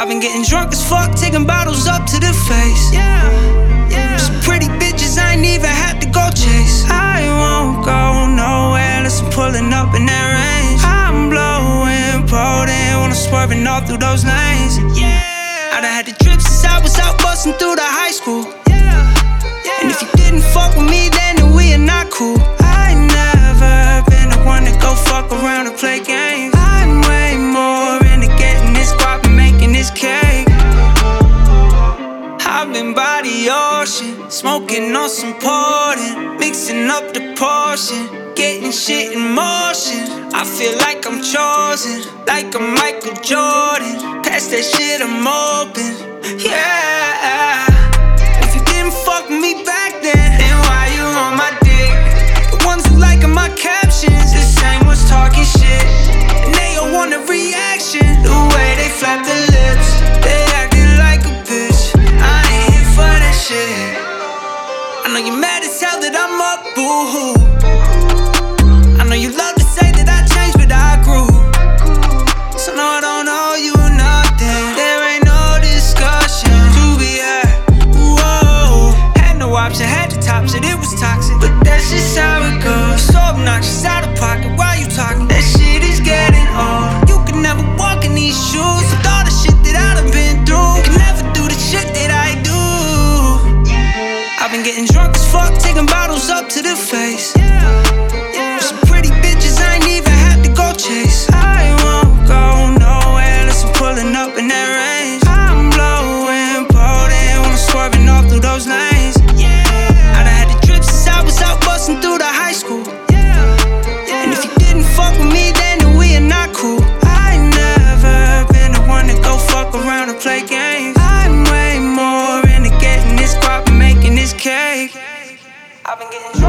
I've been getting drunk as fuck, taking bottles up to the face. Some pretty bitches I ain't even had to go chase. I won't go nowhere unless I'm pulling up in that range. I'm blowing potent when I'm swerving all through those lanes. I done had the drip since I was out busting through the high school. And if you didn't fuck with me, then we are not cool. I ain't never been the one to go fuck around and play games. I'm way more into getting this guap and making this cake. I've been by the ocean, smoking on some portin, mixing up the portion, getting shit in motion. I feel like I'm chosen, like I'm Michael Jordan. Pass that shit, I'm open, yeah. If you didn't fuck with me back then why you on my dick? The ones who liking my captions, the same ones talking shit. And they all want a reaction, the way they flap their lips. They acting like a bitch, I ain't here for that shit. I know you're mad as hell that I'm up, boo-hoo. I know you love to say that I changed, but I grew. So no, I don't owe you nothing. There ain't no discussion to be had. Whoa, had no option, had to top shit, it was toxic. But that's just how it goes. So obnoxious, out of pocket, why you talking? That shit is getting old. You can never walk in these shoes with all the shit that I done been through. Can never do the shit that I do. I've been getting drunk as fuck, taking bottles up to the face. Some pretty bitches I ain't even had to go chase. I won't go nowhere unless I'm pulling up in that range. I'm blowing potent when I'm swerving all through those lanes. I done had the drip since I was out busting through the high school. And if you didn't fuck with me, then we are not cool. I ain't never been the one to go fuck around and play games. I'm way more into getting this guap and making this cake. I've been getting